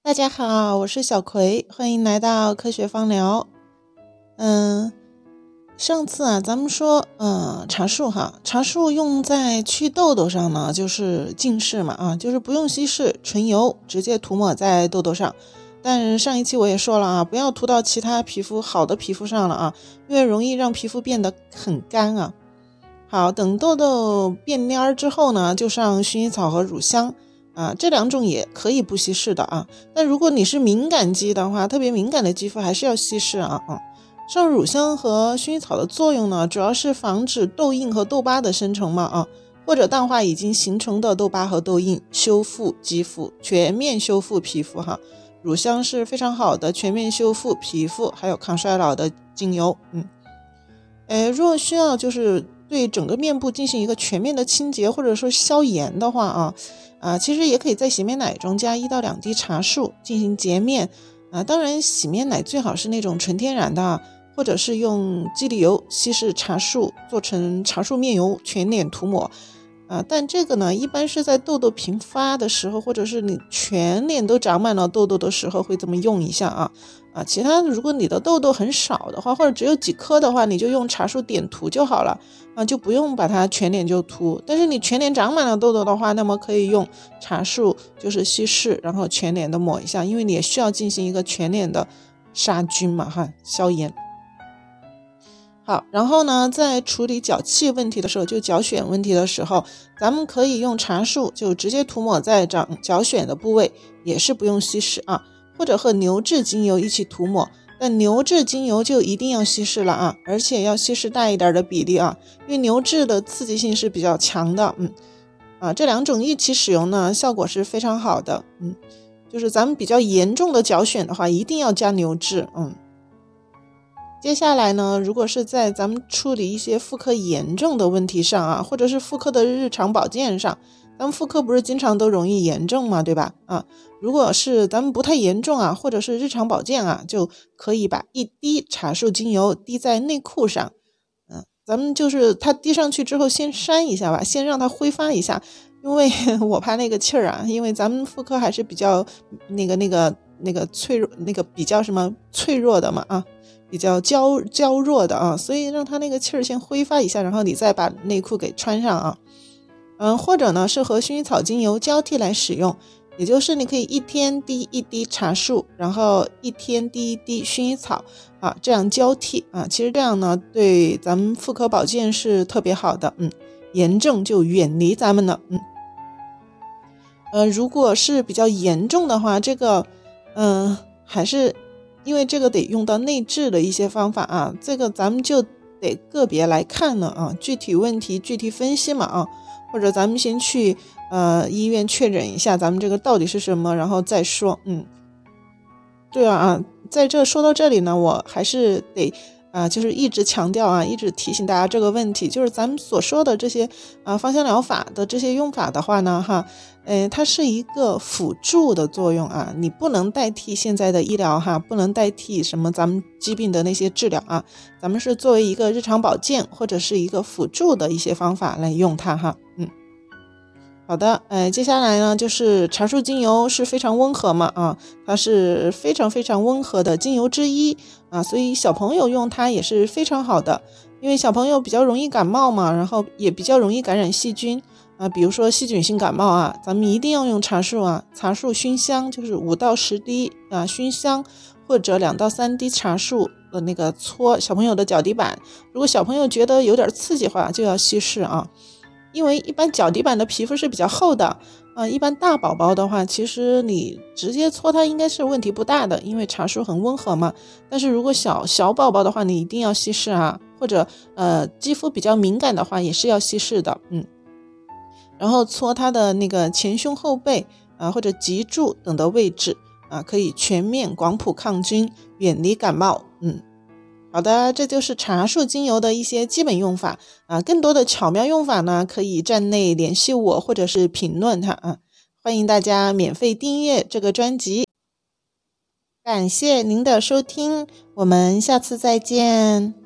大家好，我是小葵，欢迎来到科学芳疗。上次咱们说茶树茶树用在祛痘痘上呢，就是净释嘛就是不用稀释，纯油直接涂抹在痘痘上。但是上一期我也说了不要涂到其他好的皮肤上了因为容易让皮肤变得很干好，等痘痘变蔫之后呢，就上薰衣草和乳香这两种也可以不稀释的但如果你是敏感肌的话，特别敏感的肌肤还是要稀释上乳香和薰衣草的作用呢，主要是防止痘印和痘疤的生成嘛或者淡化已经形成的痘疤和痘印，修复肌肤，全面修复皮肤乳香是非常好的全面修复皮肤还有抗衰老的精油若需要就是对整个面部进行一个全面的清洁或者说消炎的话其实也可以在洗面奶中加1到2滴茶树进行洁面当然洗面奶最好是那种纯天然的或者是用基底油稀释茶树做成茶树面油全脸涂抹但这个呢一般是在痘痘频发的时候，或者是你全脸都长满了痘痘的时候会这么用一下其他如果你的痘痘很少的话，或者只有几颗的话，你就用茶树点涂就好了就不用把它全脸就涂。但是你全脸长满了痘痘的话，那么可以用茶树就是稀释，然后全脸的抹一下，因为你也需要进行一个全脸的杀菌嘛消炎。好，然后呢，在处理脚气问题的时候，就脚癣问题的时候，咱们可以用茶树就直接涂抹在长脚癣的部位，也是不用稀释或者和牛至精油一起涂抹，但牛至精油就一定要稀释了而且要稀释大一点的比例因为牛至的刺激性是比较强的这两种一起使用呢，效果是非常好的就是咱们比较严重的脚癣的话，一定要加牛至接下来呢，如果是在咱们处理一些妇科炎症的问题上或者是妇科的日常保健上，咱们妇科不是经常都容易炎症嘛，对吧如果是咱们不太严重或者是日常保健就可以把1滴茶树精油滴在内裤上咱们就是它滴上去之后先扇一下吧，先让它挥发一下，因为我怕那个气儿因为咱们妇科还是比较那个脆弱，那个比较什么脆弱的嘛比较娇弱的所以让它那个气儿先挥发一下，然后你再把内裤给穿上或者呢是和薰衣草精油交替来使用，也就是你可以1天滴1滴茶树，然后1天滴1滴薰衣草这样交替其实这样呢对咱们妇科保健是特别好的炎症就远离咱们了如果是比较严重的话，这个还是因为这个得用到内置的一些方法这个咱们就得个别来看了具体问题具体分析嘛或者咱们先去医院确诊一下咱们这个到底是什么，然后再说对在这说到这里呢，我还是得就是一直强调一直提醒大家这个问题，就是咱们所说的这些芳香疗法的这些用法的话呢它是一个辅助的作用你不能代替现在的医疗不能代替什么咱们疾病的那些治疗咱们是作为一个日常保健或者是一个辅助的一些方法来用它好的接下来呢就是茶树精油是非常温和嘛它是非常非常温和的精油之一所以小朋友用它也是非常好的，因为小朋友比较容易感冒嘛，然后也比较容易感染细菌比如说细菌性感冒咱们一定要用茶树茶树熏香，就是5到10滴熏香，或者2到3滴茶树的那个搓小朋友的脚底板，如果小朋友觉得有点刺激的话就要稀释因为一般脚底板的皮肤是比较厚的一般大宝宝的话，其实你直接搓它应该是问题不大的，因为茶树很温和嘛。但是如果小宝宝的话，你一定要稀释或者肌肤比较敏感的话也是要稀释的然后搓它的那个前胸后背或者脊柱等的位置可以全面广谱抗菌，远离感冒好的，这就是茶树精油的一些基本用法更多的巧妙用法呢，可以站内联系我或者是评论它欢迎大家免费订阅这个专辑。感谢您的收听，我们下次再见。